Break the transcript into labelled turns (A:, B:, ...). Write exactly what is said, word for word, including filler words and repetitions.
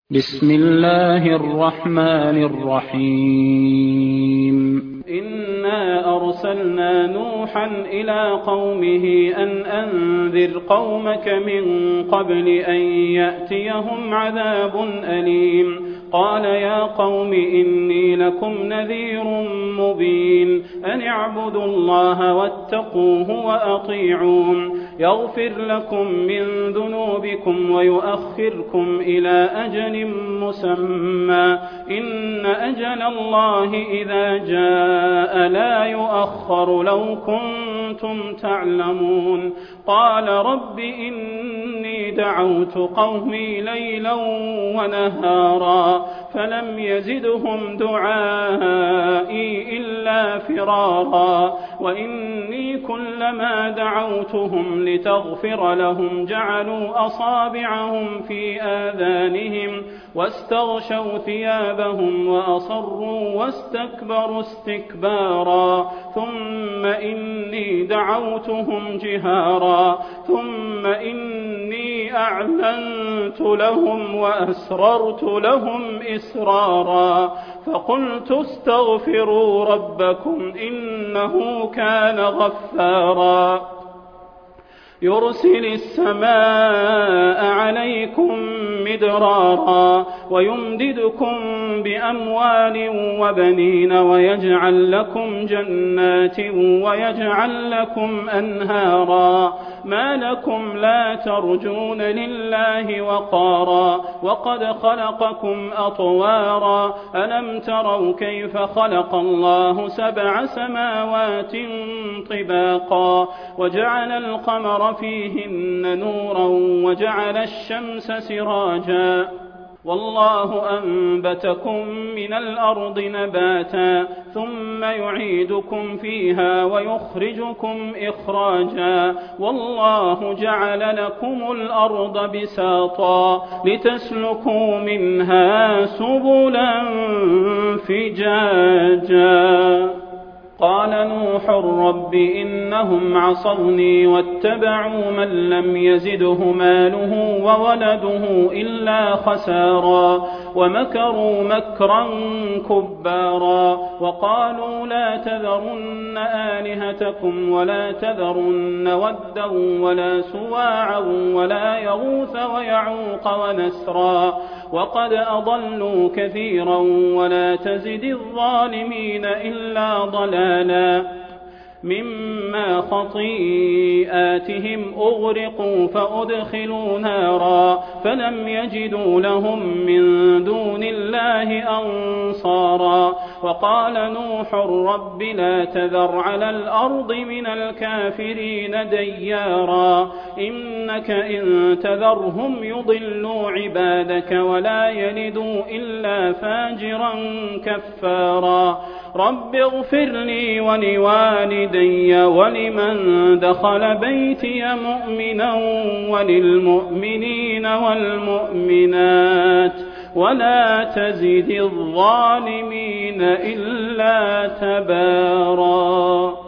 A: بسم الله الرحمن الرحيم
B: إنا أرسلنا نوحا إلى قومه أن أنذر قومك من قبل أن يأتيهم عذاب أليم قال يا قوم إني لكم نذير مبين أن اعبدوا الله واتقوه وأطيعون يغفر لكم من ذنوبكم ويؤخركم إلى أجل مسمى إن أجل الله إذا جاء لا يؤخر لو كنتم تعلمون قال رب إني دعوت قومي ليلا ونهارا فلم يزدهم دعائي إلا فرارا وإني كلما دعوتهم لتغفر لهم جعلوا أصابعهم في آذانهم واستغشوا ثيابهم وأصروا واستكبروا استكبارا ثم إني دعوتهم جهارا ثم إني أعلنت لهم وأسررت لهم إسرارا فقلت استغفروا ربكم إنه كان غفارا يرسل السماء عليكم مدرارا ويمددكم بأموال وبنين ويجعل لكم جنات ويجعل لكم أنهارا ما لكم لا ترجون لله وقارا وقد خلقكم أطوارا ألم تروا كيف خلق الله سبع سماوات طباقا وجعل القمر فيهن نورا وجعل الشمس سراجا والله أنبتكم من الأرض نباتا ثم يعيدكم فيها ويخرجكم إخراجا والله جعل لكم الأرض بساطا لتسلكوا منها سبلا فجاجا قال نوح رب إنهم عصوني واتبعوا من لم يزده ماله وولده إلا خسارا ومكروا مكرا كبارا وقالوا لا تذرن آلهتكم ولا تذرن ودا ولا سواعا ولا يغوث ويعوق ونسرا وقد أضلوا كثيرا ولا تزد الظالمين إلا ضلالا مما خطيئاتهم أغرقوا فأدخلوا نارا فلم يجدوا لهم من دون الله أنصارا وقال نوح رب لا تذر على الأرض من الكافرين ديارا إنك إن تذرهم يضلوا عبادك ولا يلدوا إلا فاجرا كفارا رب اغفر لي ولوالدي ولمن دخل بيتي مؤمنا وللمؤمنين والمؤمنات ولا تزد الظالمين إلا تبارا.